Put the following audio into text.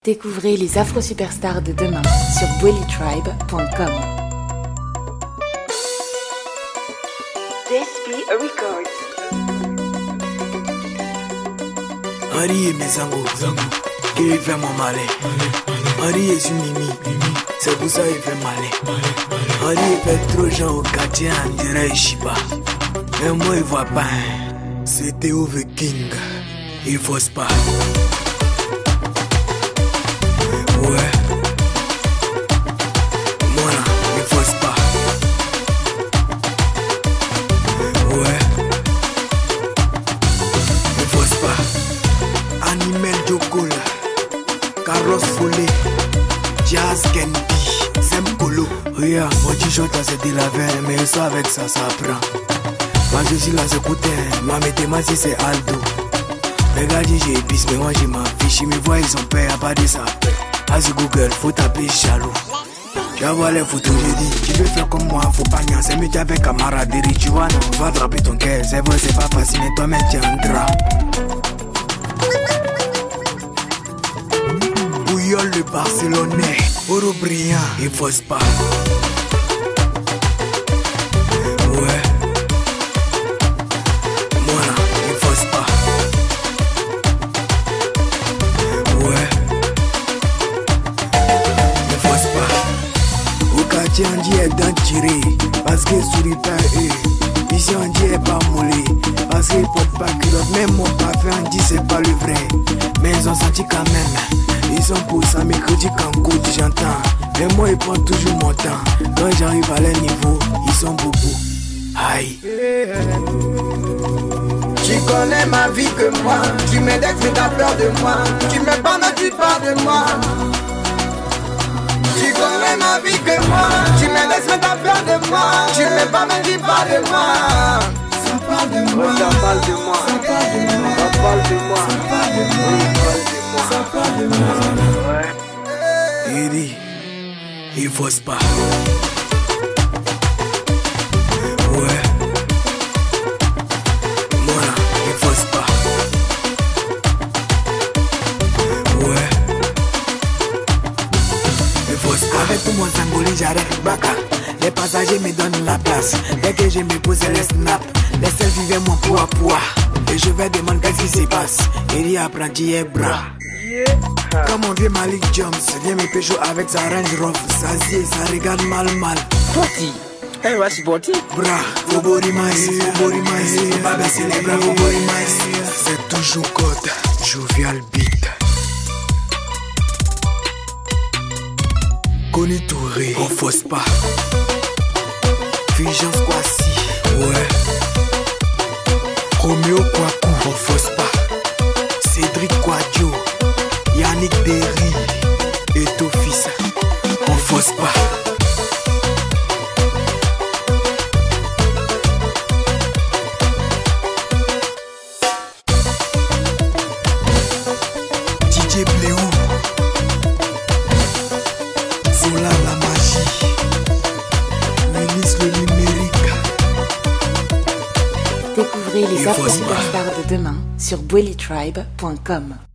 Découvrez les Afro-Superstars de demain sur BwellyTribe.com. DSP Records. Henri et mes zangos, qui fait mon malin. Henri est sur Mimi, c'est pour ça qu'il fait malin. Henri fait trop gens au quartier, on dirait Shiba. Mais moi il voit pas, c'était Ove King, il fausse pas. Ouais, moi là, il fausse pas. Ouais, il fausse pas. Animal Jokola, Carlos Follet, Jazz Kendi, Semkolo. Regarde, mon t-shirt c'est de la veine, mais ça avec ça, ça prend. Moi je suis là, c'est Coutin, ma métématique c'est Aldo. Les gars disent j'ai épice, mais moi j'ai ma fiche, ils me voient, ils ont peur, y'a pas de ça. As Google, faut taper jaloux. J'envoie les photos, j'ai dit, tu veux faire comme moi, faut pas nier, c'est mieux avec camaraderie, tu vois, non, on va attraper ton cœur, c'est vrai, c'est pas facile, mais toi-même tu entras. Bouillol le Barcelonais, Oro brillant, il fausse pas. Ouais. Moi là, il fausse pas. Ouais. Il fausse pas. Au quartier on dit est d'un tiré, parce que souris pas eux. Ici on dit est pas moulé, parce qu'il porte pas culotte. Même mon parfum on dit c'est pas le vrai, mais ils ont senti quand même. Ils sont pour ça, mercredi quand coach j'entends. Mais moi ils prennent toujours mon temps. Quand j'arrive à leur niveau, ils sont beaucoup. Aïe. Tu connais ma vie que moi. Tu m'index mais t'as peur de moi. Tu me parles mais tu parles de moi. Tu connais ma vie que moi. Tu m'index mais t'as peur de moi. Tu me parles mais tu parles de moi. Ça parle de moi. Ça parle de moi. Ça parle de moi. Ça parle de moi. Ça parle de moi. Ça parle de moi. Ouais. Il dit, il fausse pas. Ouais. Moi là, il fausse pas. Ouais. Il fausse pas. Avec tout mon sangolé, j'arrête Baka. Les passagers me donnent la place. Dès que je me pose les snaps, les selfies viennent mon poids poids. Et je vais demander qu'est-ce qui se passe. Il dit apprenti et bras. Comme mon vieux Malik Jones vient me pécho avec sa Range Rover. Ça regarde mal. Poti. Eh ouais, c'est Poti. Bra, Fobori Maïs, faut pas baisser les bras, Fobori Maïs. C'est toujours code, jovial beat. Connu Touré, on fausse pas. Fulgence Kwasi, ouais. Romeo Kwaku, on fausse pas. Cédric Quadio, Yannick Derry et Tofisa, on fausse pas. DJ Bléou, Zola la magie, Willis le numérique. Découvrez les Il faut se Afro-Superstars de demain sur BwellyTribe.com.